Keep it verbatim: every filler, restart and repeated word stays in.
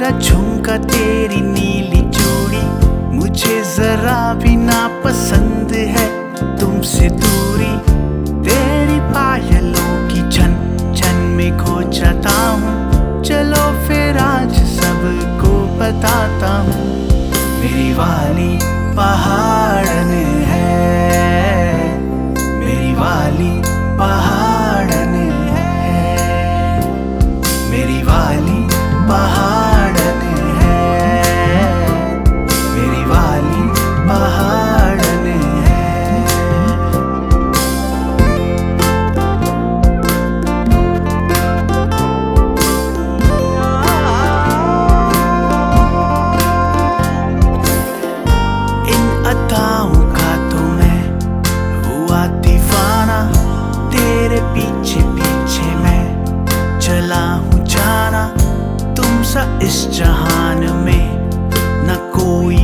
तेरा झुमका तेरी नीली चूड़ी मुझे जरा भी ना पसंद है। तुमसे दूरी तेरी पायलों की छन छन में खो जाता हूँ। चलो फिर आज सबको बताता हूँ, मेरी वाली पहाड़न है, मेरी वाली पहाड़न है, मेरी वाली पहाड़न है, मेरी वाली पहाड़न है। इन अदाओं का तो मैं हुआ दीवाना, तेरे पीछे पीछे मैं चला हूँ जाना। तुम सा इस जहान में न कोई